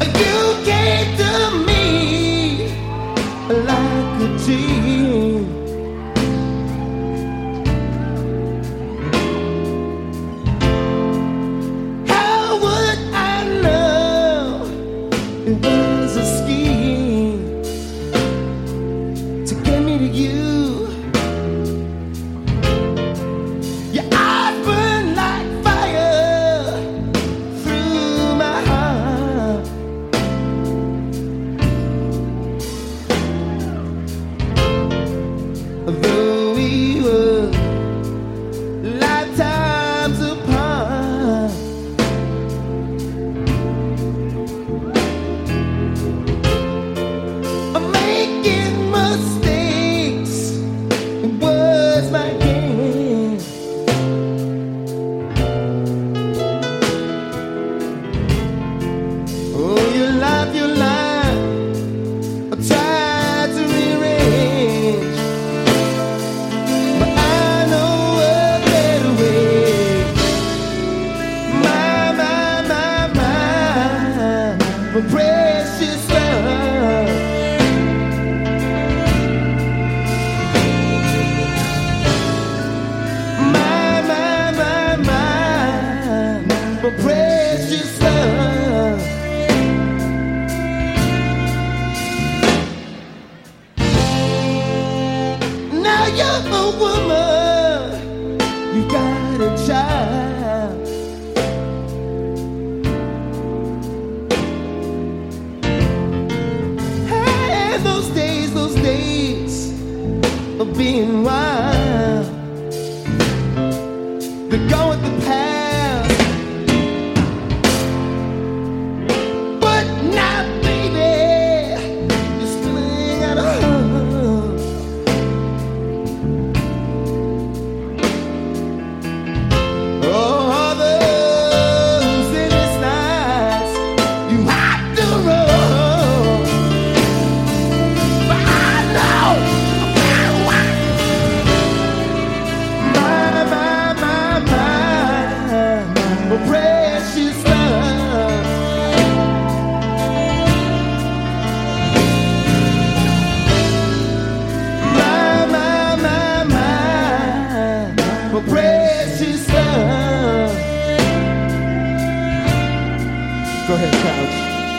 You gave to me like a dream. How would I know it was a scheme to get me to you? Your eyes burn like fire through my heart. Though we were lifetimes apart, I'm making mistakes was my game. Oh, your life, I tried to rearrange, but I know a better way. My precious love. My precious love. Now you're a woman, you got a child. Hey, those days of being wild, they're gone with the past. But now, baby, you're still ain't got a home. Oh, those endless nights you have to roll. But I know my precious love. My precious love. Go ahead, Couch.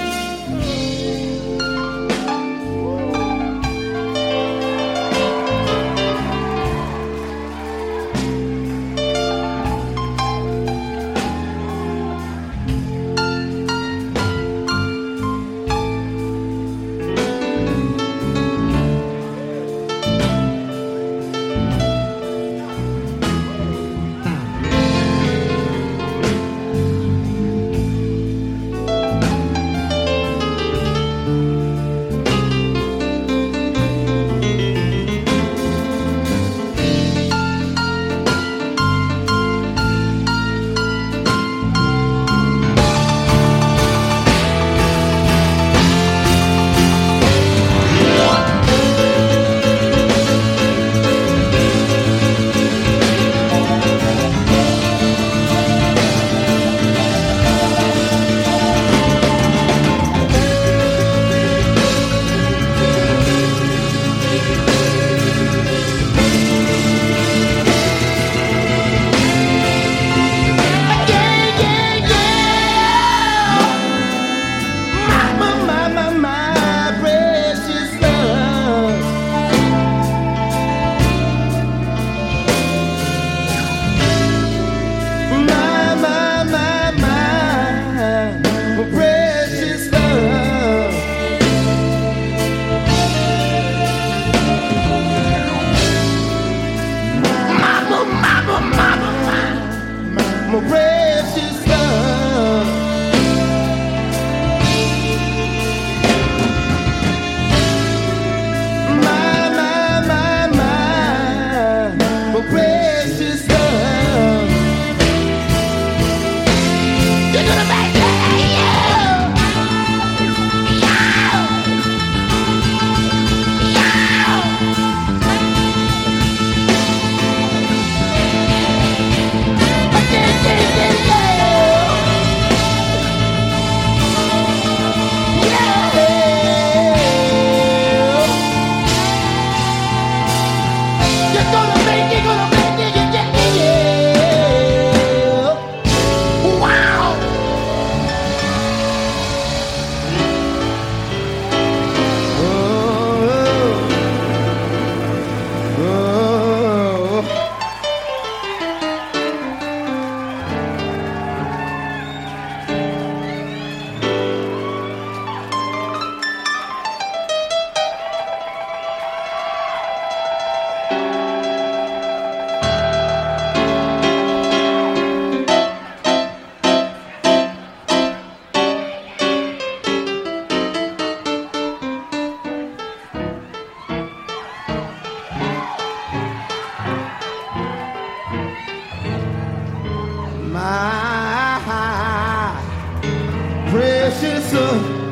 My precious love. My precious love. You're gonna make me precious son.